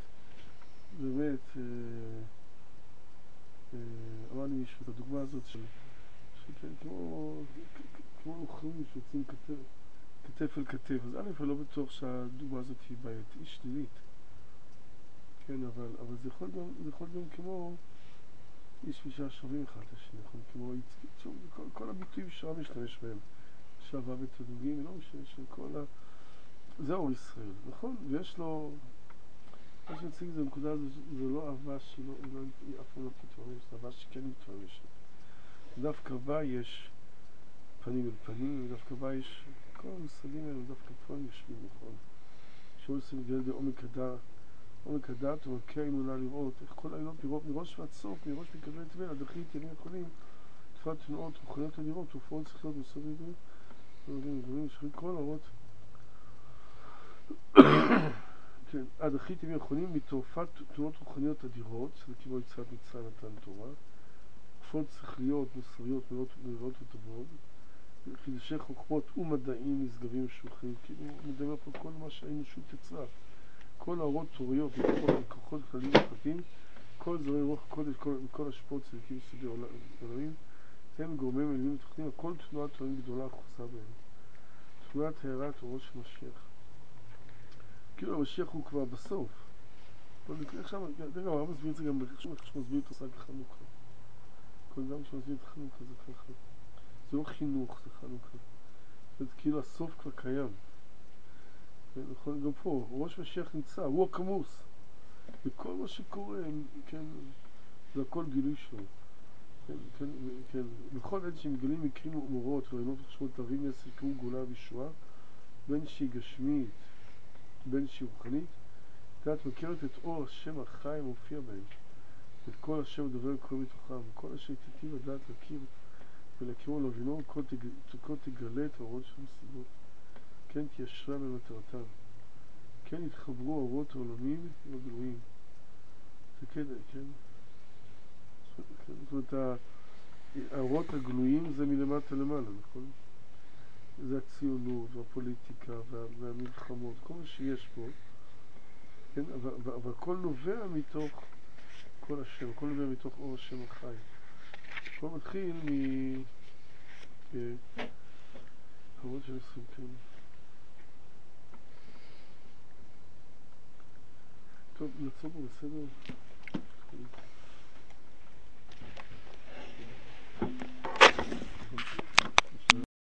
אמר לי מישהו, את הדוגמה הזאת כמו לוחמים שיוצאים כתף אל כתף. אז א', אני לא בטוח שהדוגמה הזאת היא בעייתית, היא שלילית. כן, אבל זה יכול גם כמו איש ואישה שווים אחד לשני, כמו כל הביטויים שהרב משתמש בהם, שאהבה ותדוגים, לא משנה, של כל זה אור ישראל, נכון? ויש לו, מה שנציג זה בנקודה הזו, זה לא אהבה שהיא אף פעם לא תתממש, זה אהבה שכן מתממשת. דווקא בה יש פנים אל פנים, דווקא בה יש, כל המושגים האלה דווקא פה יושבים, נכון? שאור ישראל מתגלה על ידי עומק הדעת וערכי האמונה לראות, איך כל העילות לראות מראש ועד סוף, מראש מקדמי תבל, עד אחרית ימים יכולים, תפילת תנועות, רוחניות לראות, ופעות שכליות בסוד ידועים, דברים שכלים כל האות, כן, עד אחרית ימים יכולים, מתעופת תנועות רוחניות אדירות, שזה כמו יציאת מצרים נתן תורה, ופעות שכליות, מוסריות, מלאות וטובות, חידושי חוכמות ומדעים נשגבים ושולחים, כאילו מדבר פה כל מה שהאנושות יצרה. כל האורות תוריות, כוחות כלליים ופרטים, כל זרעי רוח הקודש, כל השפעות צדיקים וסודי עולמים, הם גורמים עליונים ותוכנים, כל תנועת עולמים גדולה אחוזה בהם. תנועת הערת אורו של משיח. כאילו המשיח הוא כבר בסוף. דרך הרב מסביר את זה גם איך שמסביר את עושה כחנוכה. כל גם שמסביר את חנוכה זה ככה. זה לא חינוך, זה חנוכה. זה כאילו הסוף כבר קיים. נכון, גם פה, ראש משיח נמצא, הוא הכמוס. וכל מה שקורה, כן, זה הכל גילוי שלו. כן, בכל עת שמגלים מקרים ומורות ורעיונות וחשבות תווים יקרו גאולה וישועה, בין שהיא גשמית, בין שהיא רוחנית, דעת מכרת את אור השם החי המופיע בהם, את כל השם הדובר קורא מתוכם, כל אשר תיטיב הדעת להכיר ולהכירו להבינו, כל תגלה את האורות של המסיבות, כן תיישרה במטרתם, כן יתחברו האורות העולמים והגלויים. זה כן, זאת אומרת, האורות הגלויים זה מלמטה למעלה, נכון? זה הציונות והפוליטיקה והמלחמות, כל מה שיש פה, כן? אבל הכל נובע מתוך כל השם, הכל נובע מתוך אור השם החי. הכל מתחיל האורות של הסרטים. טוב, נעצור פה בסדר?